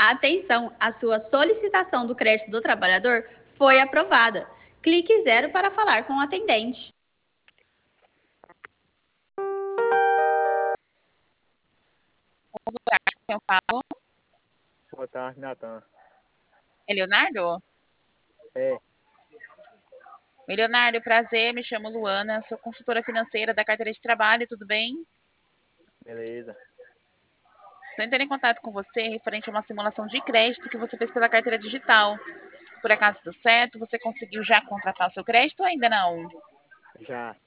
Atenção, a sua solicitação do crédito do trabalhador foi aprovada. Clique zero para falar com o atendente. Boa tarde, eu falo. Boa tarde, Natan. É Leonardo? É, Oi, Leonardo, prazer, me chamo Luana, sou consultora financeira da carteira de trabalho, tudo bem? beleza. Estou entrando em contato com você referente a uma simulação de crédito que você fez pela carteira digital. Por acaso deu certo? Você conseguiu já contratar o seu crédito ou ainda não? Já.